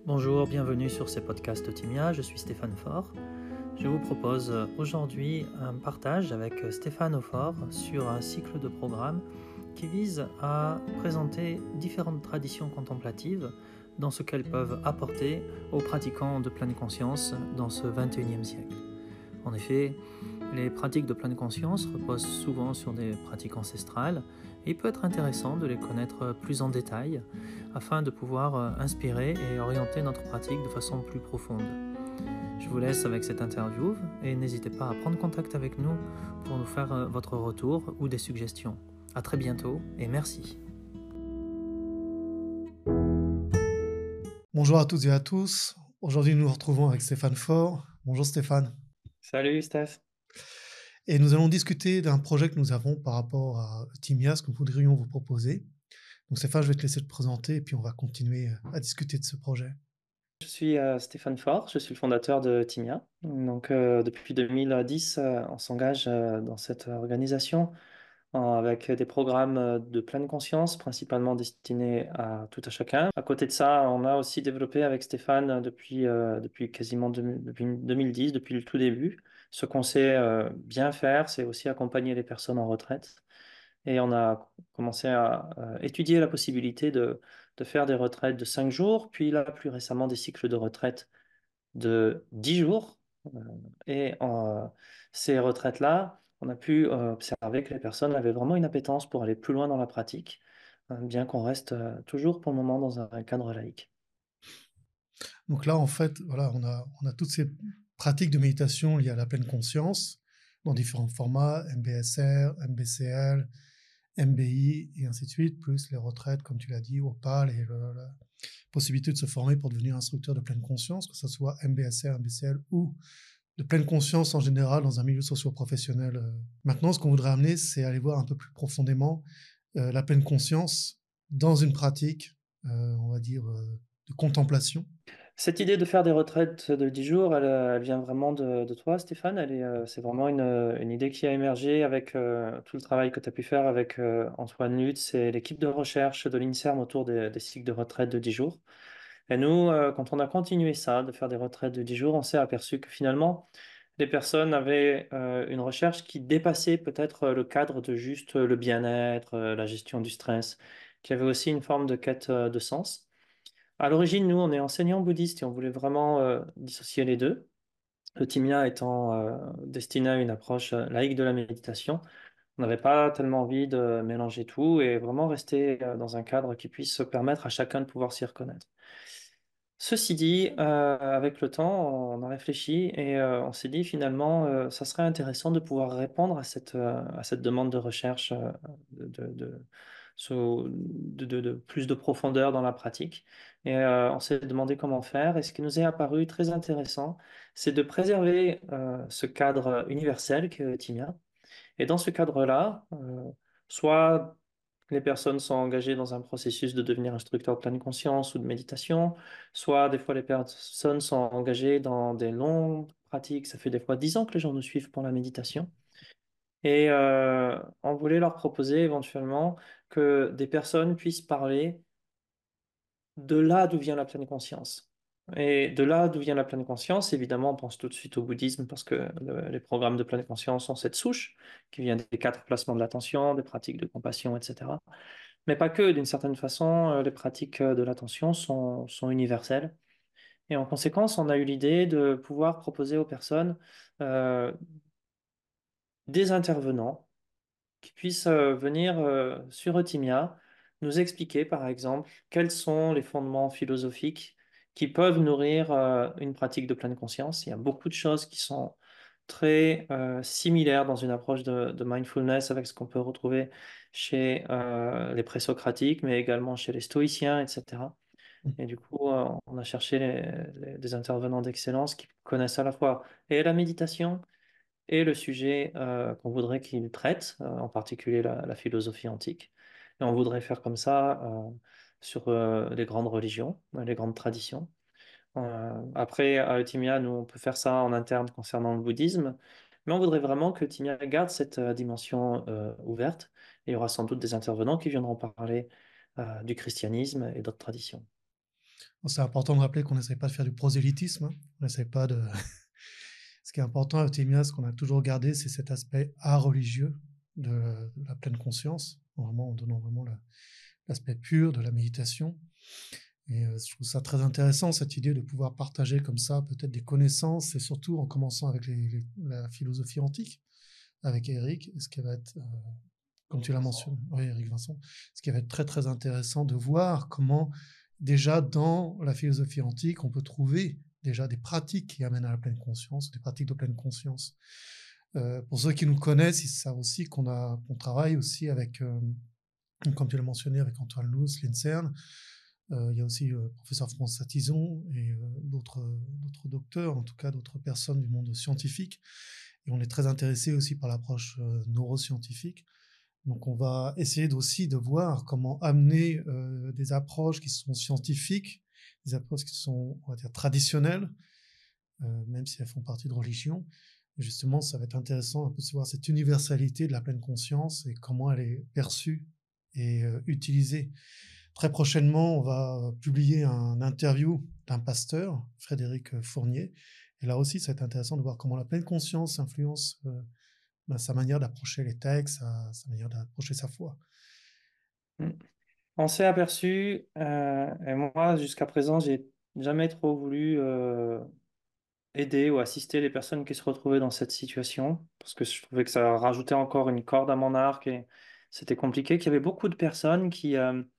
Bonjour, bienvenue sur ces podcasts Timia, je suis Stéphane Faure. Je vous propose aujourd'hui un partage avec Stéphane Aufort sur un cycle de programmes qui vise à présenter différentes traditions contemplatives dans ce qu'elles peuvent apporter aux pratiquants de pleine conscience dans ce XXIe siècle. En effet, les pratiques de pleine conscience reposent souvent sur des pratiques ancestrales et il peut être intéressant de les connaître plus en détail afin de pouvoir inspirer et orienter notre pratique de façon plus profonde. Je vous laisse avec cette interview et n'hésitez pas à prendre contact avec nous pour nous faire votre retour ou des suggestions. À très bientôt et merci. Bonjour à toutes et à tous. Aujourd'hui, nous nous retrouvons avec Stéphane Faure. Bonjour Stéphane. Salut Steph. Et nous allons discuter d'un projet que nous avons par rapport à Timia, ce que nous voudrions vous proposer. Donc Stéphane, je vais te laisser te présenter et puis on va continuer à discuter de ce projet. Je suis Stéphane Faure, je suis le fondateur de Timia. Donc, depuis 2010, on s'engage dans cette organisation avec des programmes de pleine conscience, principalement destinés à tout à chacun. À côté de ça, on a aussi développé avec Stéphane depuis quasiment depuis 2010, depuis le tout début. Ce qu'on sait bien faire, c'est aussi accompagner les personnes en retraite. Et on a commencé à étudier la possibilité de faire des retraites de 5 jours, puis là, plus récemment, des cycles de retraite de 10 jours. Euh, Et ces retraites-là, on a pu observer que les personnes avaient vraiment une appétence pour aller plus loin dans la pratique, bien qu'on reste toujours pour le moment dans un cadre laïque. Donc là, en fait, voilà, on a toutes ces pratiques de méditation liées à la pleine conscience dans différents formats, MBSR, MBCL, MBI et ainsi de suite, plus les retraites, comme tu l'as dit, OPAL et la possibilité de se former pour devenir instructeur de pleine conscience, que ce soit MBSR, MBCL ou de pleine conscience en général dans un milieu socio-professionnel. Maintenant, ce qu'on voudrait amener, c'est aller voir un peu plus profondément la pleine conscience dans une pratique, on va dire, de contemplation. Cette idée de faire des retraites de 10 jours, elle vient vraiment de toi, Stéphane. C'est vraiment une idée qui a émergé avec tout le travail que tu as pu faire avec Antoine Lutz et l'équipe de recherche de l'INSERM autour des cycles de retraite de 10 jours. Et nous, quand on a continué ça, de faire des retraites de 10 jours, on s'est aperçu que finalement, les personnes avaient une recherche qui dépassait peut-être le cadre de juste le bien-être, la gestion du stress, qui avait aussi une forme de quête de sens. À l'origine, nous, on est enseignants bouddhistes et on voulait vraiment dissocier les deux. Le Timia étant destiné à une approche laïque de la méditation, on n'avait pas tellement envie de mélanger tout et vraiment rester dans un cadre qui puisse permettre à chacun de pouvoir s'y reconnaître. Ceci dit, avec le temps, on a réfléchi et on s'est dit finalement, ça serait intéressant de pouvoir répondre à cette demande de recherche de, de, de plus de profondeur dans la pratique. Et on s'est demandé comment faire. Et ce qui nous est apparu très intéressant, c'est de préserver ce cadre universel que Timia. Et dans ce cadre-là, soit les personnes sont engagées dans un processus de devenir instructeur de pleine conscience ou de méditation, soit des fois les personnes sont engagées dans des longues pratiques. Ça fait des fois 10 ans que les gens nous suivent pour la méditation. Et on voulait leur proposer éventuellement que des personnes puissent parler de là d'où vient la pleine conscience. Et de là d'où vient la pleine conscience, évidemment, on pense tout de suite au bouddhisme parce que les programmes de pleine conscience ont cette souche qui vient des 4 placements de l'attention, des pratiques de compassion, etc. Mais pas que, d'une certaine façon, les pratiques de l'attention sont universelles. Et en conséquence, on a eu l'idée de pouvoir proposer aux personnes euh, des intervenants qui puissent venir sur Eutimia nous expliquer, par exemple, quels sont les fondements philosophiques qui peuvent nourrir une pratique de pleine conscience. Il y a beaucoup de choses qui sont très similaires dans une approche de mindfulness avec ce qu'on peut retrouver chez les présocratiques, mais également chez les stoïciens, etc. Et du coup, on a cherché des intervenants d'excellence qui connaissent à la fois et la méditation, et le sujet qu'on voudrait qu'il traite, en particulier la philosophie antique. Et on voudrait faire comme ça sur les grandes religions, les grandes traditions. Après, à Timia, nous, on peut faire ça en interne concernant le bouddhisme, mais on voudrait vraiment que Timia garde cette dimension ouverte. Et il y aura sans doute des intervenants qui viendront parler du christianisme et d'autres traditions. Bon, c'est important de rappeler qu'on n'essaie pas de faire du prosélytisme, hein. On n'essaie pas de ce qui est important à Euthymias, ce qu'on a toujours gardé, c'est cet aspect religieux de la pleine conscience, vraiment en donnant vraiment l'aspect pur de la méditation. Et je trouve ça très intéressant, cette idée de pouvoir partager comme ça peut-être des connaissances, et surtout en commençant avec la philosophie antique, avec Éric, et ce qui va être, comme tu l'as mentionné, oui, Éric Vincent, ce qui va être très très intéressant de voir comment déjà dans la philosophie antique, on peut trouver déjà des pratiques qui amènent à la pleine conscience, des pratiques de pleine conscience. Pour ceux qui nous connaissent, ils savent aussi qu'on travaille aussi avec, comme tu l'as mentionné, avec Antoine Luz, l'INSERN. Il y a aussi professeur François Tison et d'autres docteurs, en tout cas d'autres personnes du monde scientifique. Et on est très intéressé aussi par l'approche neuroscientifique. Donc on va essayer aussi de voir comment amener des approches qui sont scientifiques, des approches qui sont, on va dire, traditionnelles, même si elles font partie de religion. Et justement, ça va être intéressant un peu de voir cette universalité de la pleine conscience et comment elle est perçue et utilisée. Très prochainement, on va publier un interview d'un pasteur, Frédéric Fournier. Et là aussi, ça va être intéressant de voir comment la pleine conscience influence sa manière d'approcher les textes, sa manière d'approcher sa foi. Mm. On s'est aperçu, et moi jusqu'à présent, j'ai jamais trop voulu aider ou assister les personnes qui se retrouvaient dans cette situation, parce que je trouvais que ça rajoutait encore une corde à mon arc et c'était compliqué, qu'il y avait beaucoup de personnes qui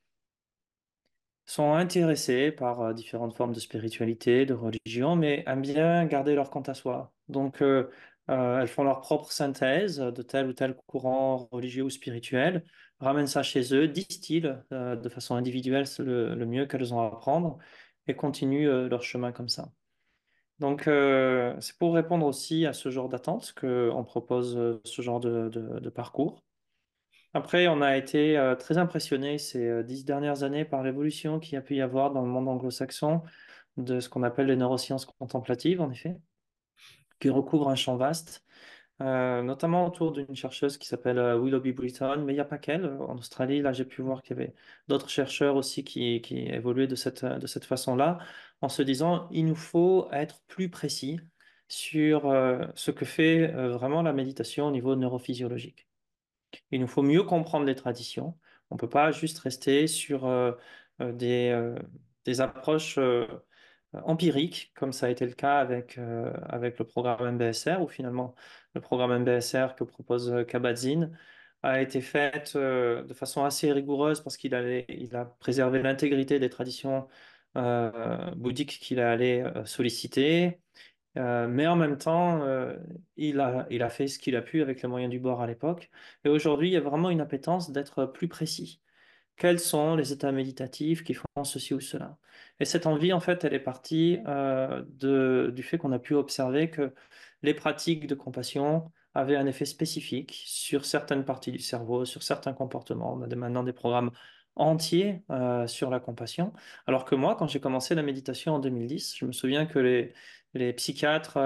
sont intéressées par différentes formes de spiritualité, de religion, mais aiment bien garder leur compte à soi. Donc, elles font leur propre synthèse de tel ou tel courant religieux ou spirituel, ramènent ça chez eux, distillent de façon individuelle le mieux qu'elles ont à apprendre et continuent leur chemin comme ça. Donc, c'est pour répondre aussi à ce genre d'attente qu'on propose ce genre de parcours. Après, on a été très impressionnés ces 10 dernières années par l'évolution qu'il y a pu y avoir dans le monde anglo-saxon de ce qu'on appelle les neurosciences contemplatives, en effet, qui recouvrent un champ vaste, notamment autour d'une chercheuse qui s'appelle Willoughby Britton, mais il n'y a pas qu'elle. En Australie, là, j'ai pu voir qu'il y avait d'autres chercheurs aussi qui évoluaient de cette façon-là, en se disant, il nous faut être plus précis sur ce que fait vraiment la méditation au niveau neurophysiologique. Il nous faut mieux comprendre les traditions. On ne peut pas juste rester sur euh, des, euh, des approches empiriques, comme ça a été le cas avec le programme MBSR, où finalement le programme MBSR que propose Kabat-Zinn a été fait de façon assez rigoureuse parce il a préservé l'intégrité des traditions bouddhiques qu'il allait solliciter. Mais en même temps, il a fait ce qu'il a pu avec les moyens du bord à l'époque. Et aujourd'hui, il y a vraiment une appétence d'être plus précis. Quels sont les états méditatifs qui font ceci ou cela? Et cette envie, en fait, elle est partie du fait qu'on a pu observer que les pratiques de compassion avaient un effet spécifique sur certaines parties du cerveau, sur certains comportements. On a maintenant des programmes entiers sur la compassion. Alors que moi, quand j'ai commencé la méditation en 2010, je me souviens que les psychiatres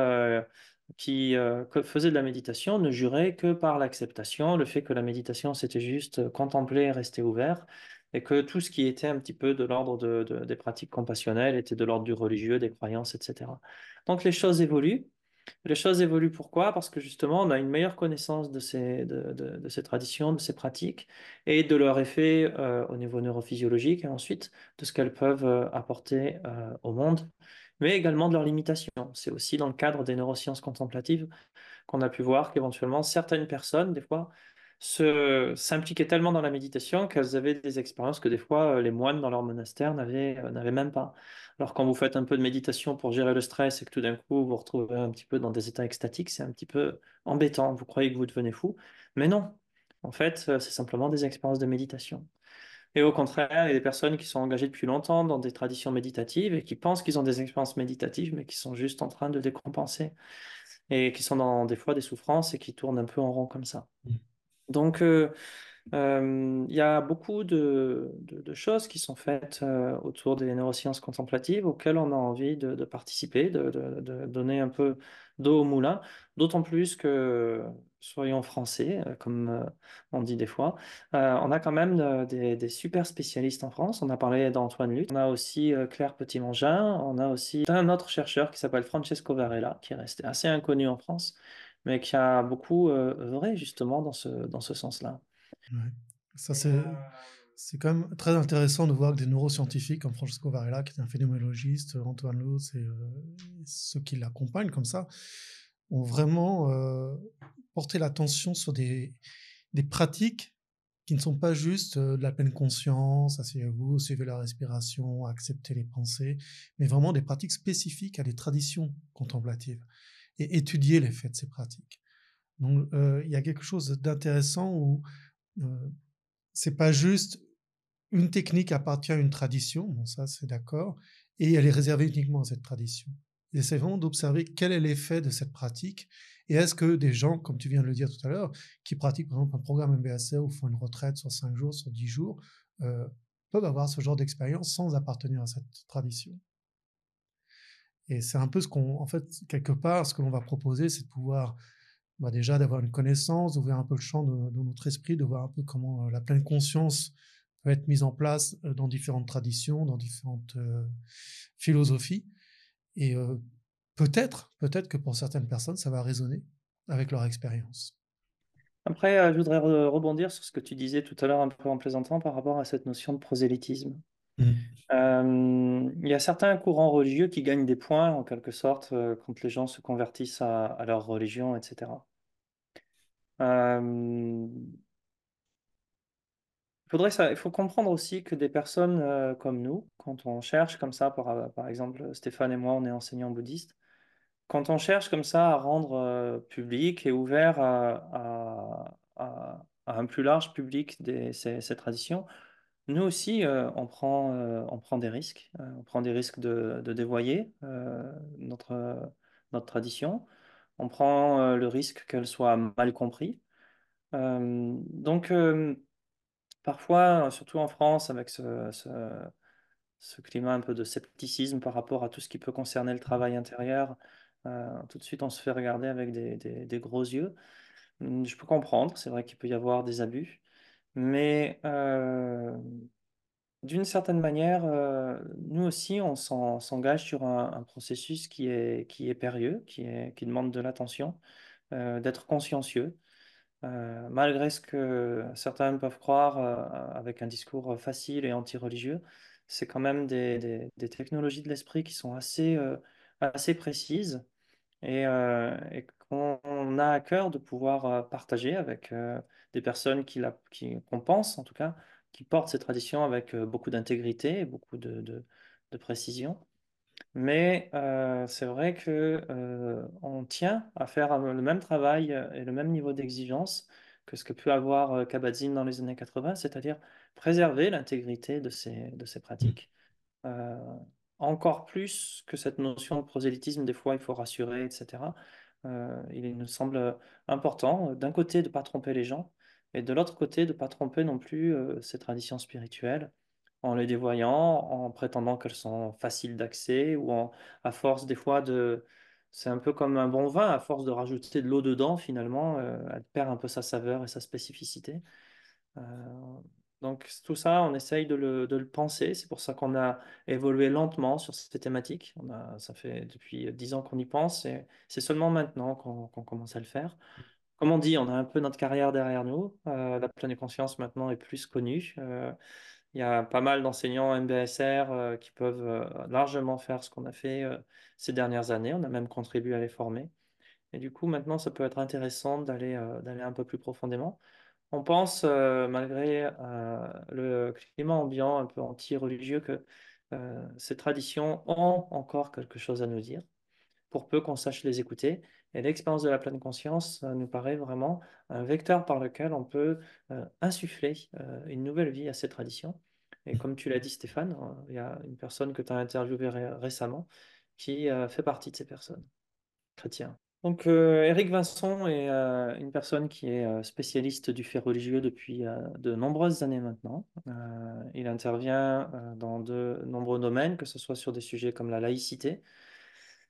qui faisaient de la méditation ne juraient que par l'acceptation, le fait que la méditation, c'était juste contempler, rester ouvert, et que tout ce qui était un petit peu de l'ordre des pratiques compassionnelles était de l'ordre du religieux, des croyances, etc. Donc les choses évoluent. Les choses évoluent pourquoi? Parce que justement, on a une meilleure connaissance de ces traditions, de ces pratiques, et de leur effet au niveau neurophysiologique, et ensuite de ce qu'elles peuvent apporter au monde, mais également de leurs limitations. C'est aussi dans le cadre des neurosciences contemplatives qu'on a pu voir qu'éventuellement certaines personnes, des fois, s'impliquaient tellement dans la méditation qu'elles avaient des expériences que des fois les moines dans leur monastère n'avaient même pas. Alors quand vous faites un peu de méditation pour gérer le stress et que tout d'un coup vous vous retrouvez un petit peu dans des états extatiques, c'est un petit peu embêtant. Vous croyez que vous devenez fou, mais non. En fait, c'est simplement des expériences de méditation. Et au contraire, il y a des personnes qui sont engagées depuis longtemps dans des traditions méditatives et qui pensent qu'ils ont des expériences méditatives, mais qui sont juste en train de décompenser et qui sont dans des fois des souffrances et qui tournent un peu en rond comme ça. Donc, il y a beaucoup de choses qui sont faites autour des neurosciences contemplatives auxquelles on a envie de participer, de donner un peu d'eau au moulin, d'autant plus que soyons français, comme on dit des fois. On a quand même des super spécialistes en France. On a parlé d'Antoine Luth. On a aussi Claire Petit-Mangin. On a aussi un autre chercheur qui s'appelle Francesco Varela, qui est resté assez inconnu en France, mais qui a beaucoup œuvré justement dans ce sens-là. Ouais. Ça, c'est quand même très intéressant de voir que des neuroscientifiques comme Francesco Varela, qui est un phénoménologiste, Antoine Lutz et ceux qui l'accompagnent comme ça, ont vraiment porté l'attention sur des pratiques qui ne sont pas juste de la pleine conscience, asseyez-vous, suivez la respiration, acceptez les pensées, mais vraiment des pratiques spécifiques à des traditions contemplatives et étudier l'effet de ces pratiques. Donc, il y a quelque chose d'intéressant où euh, c'est pas juste une technique appartient à une tradition, bon ça c'est d'accord, et elle est réservée uniquement à cette tradition. Et c'est vraiment d'observer quel est l'effet de cette pratique, et est-ce que des gens, comme tu viens de le dire tout à l'heure, qui pratiquent par exemple un programme MBSR ou font une retraite sur 5 jours, sur 10 jours, euh, peuvent avoir ce genre d'expérience sans appartenir à cette tradition. Et c'est un peu ce qu'on, en fait, quelque part, ce que l'on va proposer, c'est de pouvoir déjà d'avoir une connaissance, d'ouvrir un peu le champ de notre esprit, de voir un peu comment la pleine conscience peut être mise en place dans différentes traditions, dans différentes philosophies. Et peut-être que pour certaines personnes, ça va résonner avec leur expérience. Après, je voudrais rebondir sur ce que tu disais tout à l'heure un peu en plaisantant par rapport à cette notion de prosélytisme. Mm. Il y a certains courants religieux qui gagnent des points en quelque sorte quand les gens se convertissent à leur religion, etc. Euh, il faut comprendre aussi que des personnes comme nous, quand on cherche comme ça, par exemple Stéphane et moi, on est enseignants bouddhistes, quand on cherche comme ça à rendre public et ouvert à un plus large public ces traditions, nous aussi, on prend des risques. On prend des risques de dévoyer notre tradition. On prend le risque qu'elle soit mal comprise. Donc, parfois, surtout en France, avec ce climat un peu de scepticisme par rapport à tout ce qui peut concerner le travail intérieur, tout de suite, on se fait regarder avec des gros yeux. Je peux comprendre, c'est vrai qu'il peut y avoir des abus, mais d'une certaine manière, nous aussi, s'engage sur un processus qui est périlleux, qui demande de l'attention, d'être consciencieux, malgré ce que certains peuvent croire avec un discours facile et anti-religieux. C'est quand même des technologies de l'esprit qui sont assez précises et qu'on a à cœur de pouvoir partager avec des personnes qu'on pense en tout cas, qui portent ces traditions avec beaucoup d'intégrité et beaucoup de précision. Mais c'est vrai que on tient à faire le même travail et le même niveau d'exigence que ce que peut avoir Kabat-Zinn dans les années 80, c'est-à-dire préserver l'intégrité de ces pratiques. Euh, Encore plus que cette notion de prosélytisme, des fois il faut rassurer, etc. Il nous semble important, d'un côté, de ne pas tromper les gens, et de l'autre côté, de ne pas tromper non plus ces traditions spirituelles, en les dévoyant, en prétendant qu'elles sont faciles d'accès, à force des fois de... C'est un peu comme un bon vin, à force de rajouter de l'eau dedans, finalement, elle perd un peu sa saveur et sa spécificité. Euh, donc tout ça, on essaye de le penser. C'est pour ça qu'on a évolué lentement sur ces thématiques. Ça fait depuis 10 ans qu'on y pense et c'est seulement maintenant qu'on commence à le faire. Comme on dit, on a un peu notre carrière derrière nous. La pleine conscience maintenant est plus connue. Il y a pas mal d'enseignants MBSR qui peuvent largement faire ce qu'on a fait ces dernières années. On a même contribué à les former. Et du coup, maintenant, ça peut être intéressant d'aller un peu plus profondément. On pense, malgré le climat ambiant un peu anti-religieux, que ces traditions ont encore quelque chose à nous dire, pour peu qu'on sache les écouter. Et l'expérience de la pleine conscience nous paraît vraiment un vecteur par lequel on peut insuffler une nouvelle vie à ces traditions. Et comme tu l'as dit, Stéphane, il y a une personne que tu as interviewée récemment qui fait partie de ces personnes, chrétiens. Donc, Éric Vincent est une personne qui est spécialiste du fait religieux depuis de nombreuses années maintenant. Il intervient dans de nombreux domaines, que ce soit sur des sujets comme la laïcité,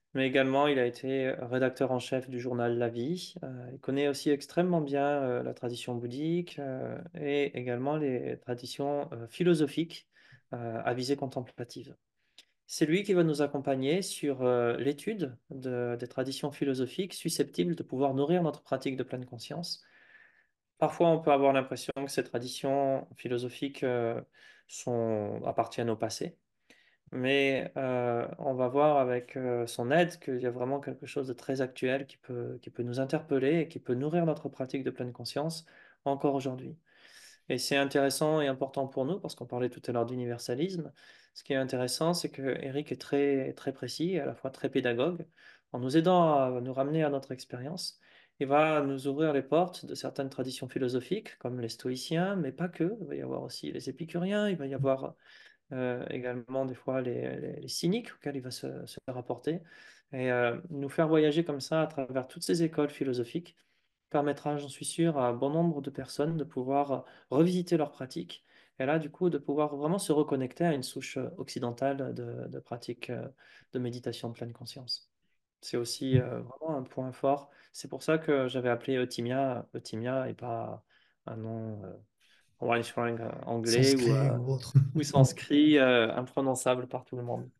mais également il a été rédacteur en chef du journal La Vie. Il connaît aussi extrêmement bien la tradition bouddhique et également les traditions philosophiques à visée contemplative. C'est lui qui va nous accompagner sur l'étude des traditions philosophiques susceptibles de pouvoir nourrir notre pratique de pleine conscience. Parfois, on peut avoir l'impression que ces traditions philosophiques appartiennent au passé, mais on va voir avec son aide qu'il y a vraiment quelque chose de très actuel qui peut nous interpeller et qui peut nourrir notre pratique de pleine conscience encore aujourd'hui. Et c'est intéressant et important pour nous parce qu'on parlait tout à l'heure d'universalisme. Ce qui est intéressant, c'est que Eric est très, très précis et à la fois très pédagogue. En nous aidant à nous ramener à notre expérience, il va nous ouvrir les portes de certaines traditions philosophiques, comme les stoïciens, mais pas que. Il va y avoir aussi les épicuriens, il va y avoir également des fois les cyniques auxquels il va se rapporter. Et nous faire voyager comme ça à travers toutes ces écoles philosophiques permettra, j'en suis sûr, à un bon nombre de personnes de pouvoir revisiter leurs pratiques et là, du coup, de pouvoir vraiment se reconnecter à une souche occidentale de pratiques de méditation de pleine conscience. C'est aussi vraiment un point fort. C'est pour ça que j'avais appelé Euthymia Euthymia et pas un nom Weinschwein anglais Sanskrit ou autre. ou sanskrit imprononçable par tout le monde.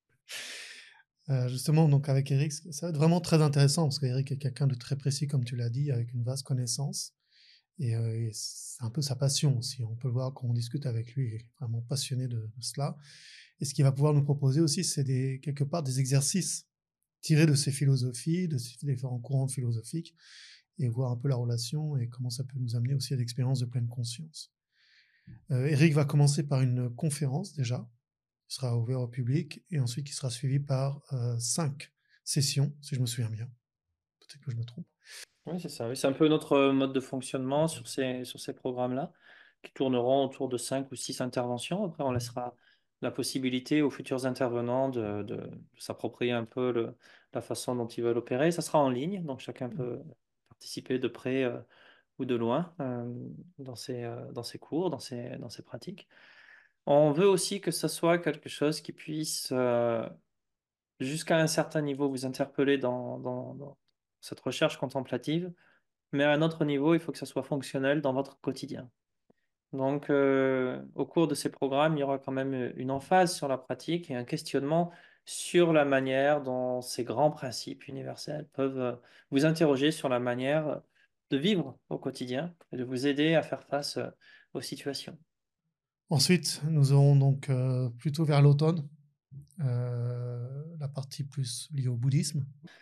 Justement, donc avec Eric, ça va être vraiment très intéressant parce qu'Eric est quelqu'un de très précis, comme tu l'as dit, avec une vaste connaissance. Et c'est un peu sa passion aussi. On peut le voir quand on discute avec lui, il est vraiment passionné de cela. Et ce qu'il va pouvoir nous proposer aussi, c'est quelque part des exercices tirés de ces philosophies, de ces différents courants philosophiques, et voir un peu la relation et comment ça peut nous amener aussi à l'expérience de pleine conscience. Eric va commencer par une conférence déjà, qui sera ouverte au public, et ensuite qui sera suivie par 5 sessions, si je me souviens bien. Peut-être que je me trompe. Oui, c'est ça. Oui, c'est un peu notre mode de fonctionnement sur ces programmes-là, qui tourneront autour de 5 ou 6 interventions. Après, on laissera la possibilité aux futurs intervenants de s'approprier un peu la façon dont ils veulent opérer. Ça sera en ligne, donc chacun peut participer de près ou de loin dans ces cours, dans ces pratiques. On veut aussi que ce soit quelque chose qui puisse, jusqu'à un certain niveau, vous interpeller dans cette recherche contemplative. Mais à un autre niveau, il faut que ça soit fonctionnel dans votre quotidien. Donc, au cours de ces programmes, il y aura quand même une emphase sur la pratique et un questionnement sur la manière dont ces grands principes universels peuvent vous interroger sur la manière de vivre au quotidien et de vous aider à faire face aux situations. Ensuite, nous aurons donc plutôt vers l'automne la partie plus liée au bouddhisme.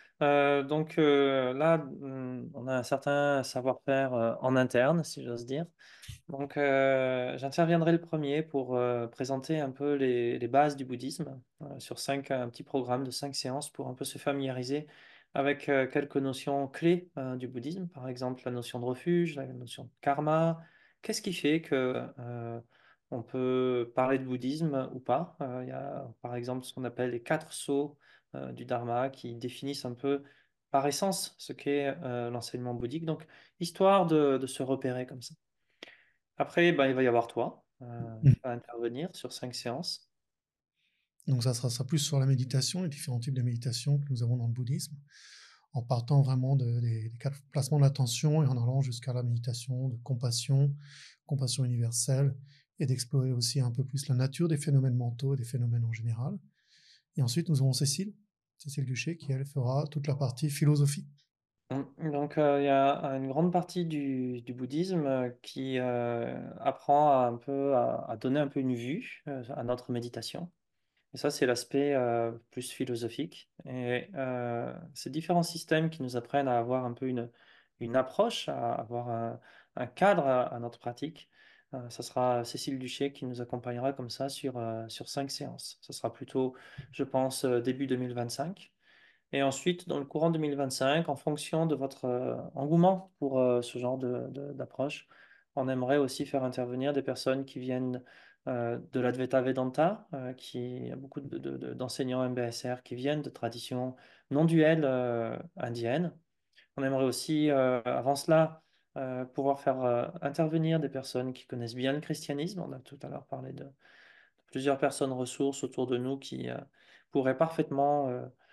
Là, on a un certain savoir-faire en interne, si j'ose dire. Donc, j'interviendrai le premier pour présenter un peu les bases du bouddhisme sur un petit programme de 5 séances pour un peu se familiariser avec quelques notions clés du bouddhisme, par exemple la notion de refuge, la notion de karma. Qu'est-ce qui fait que on peut parler de bouddhisme ou pas? Il y a par exemple ce qu'on appelle les 4 sceaux du Dharma qui définissent un peu par essence ce qu'est l'enseignement bouddhique. Donc, histoire de se repérer comme ça. Après, ben, il va y avoir toi qui va intervenir sur 5 séances. Donc ça sera plus sur la méditation, les différents types de méditation que nous avons dans le bouddhisme, en partant vraiment des 4 placements de l'attention et en allant jusqu'à la méditation de compassion, compassion universelle, et d'explorer aussi un peu plus la nature des phénomènes mentaux et des phénomènes en général. Et ensuite, nous aurons Cécile Duché, qui elle fera toute la partie philosophie. Donc, il y a une grande partie du bouddhisme qui apprend un peu à donner un peu une vue à notre méditation. Et ça, c'est l'aspect plus philosophique. Et ces différents systèmes qui nous apprennent à avoir un peu une approche, à avoir un cadre à notre pratique. Ça sera Cécile Duché qui nous accompagnera comme ça sur 5 séances. Ça sera plutôt, je pense, début 2025. Et ensuite, dans le courant 2025, en fonction de votre engouement pour ce genre d'approche, on aimerait aussi faire intervenir des personnes qui viennent de l'Advaita Vedanta, il y a beaucoup d'enseignants MBSR qui viennent de traditions non duelles indiennes. On aimerait aussi, avant cela, pouvoir faire intervenir des personnes qui connaissent bien le christianisme. On a tout à l'heure parlé de plusieurs personnes ressources autour de nous qui pourraient parfaitement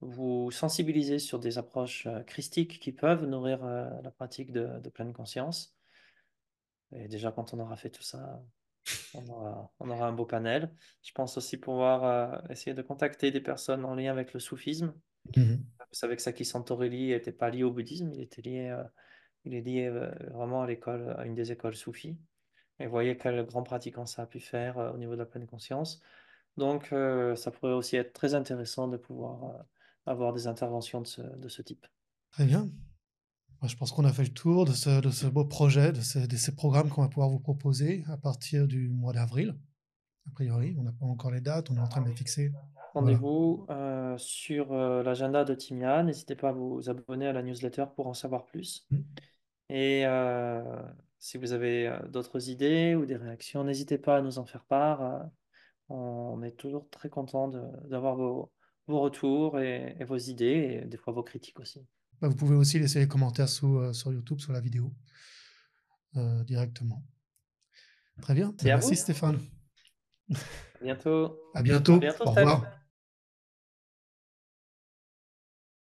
vous sensibiliser sur des approches christiques qui peuvent nourrir la pratique de pleine conscience. Et déjà, quand on aura fait tout ça, on aura un beau panel. Je pense aussi pouvoir essayer de contacter des personnes en lien avec le soufisme. Mhm. Vous savez que Saki Santorelli n'était pas lié au bouddhisme, il est lié vraiment à l'école, à une des écoles soufis. Et vous voyez quel grand pratiquant ça a pu faire au niveau de la pleine conscience. Donc, ça pourrait aussi être très intéressant de pouvoir avoir des interventions de ce type. Très bien. Moi, je pense qu'on a fait le tour de ce beau projet, de ces programmes qu'on va pouvoir vous proposer à partir du mois d'avril. A priori, on n'a pas encore les dates, on est en train de les fixer. Voilà. Rendez-vous sur l'agenda de Timia. N'hésitez pas à vous abonner à la newsletter pour en savoir plus. Mm. Et si vous avez d'autres idées ou des réactions, n'hésitez pas à nous en faire part. On est toujours très content d'avoir vos retours et vos idées et des fois vos critiques aussi. Bah, vous pouvez aussi laisser les commentaires sur YouTube, sur la vidéo, directement. Très bien. C'est Ben, à merci vous. Stéphane. À bientôt. À À bientôt. bientôt, Au Steph. revoir.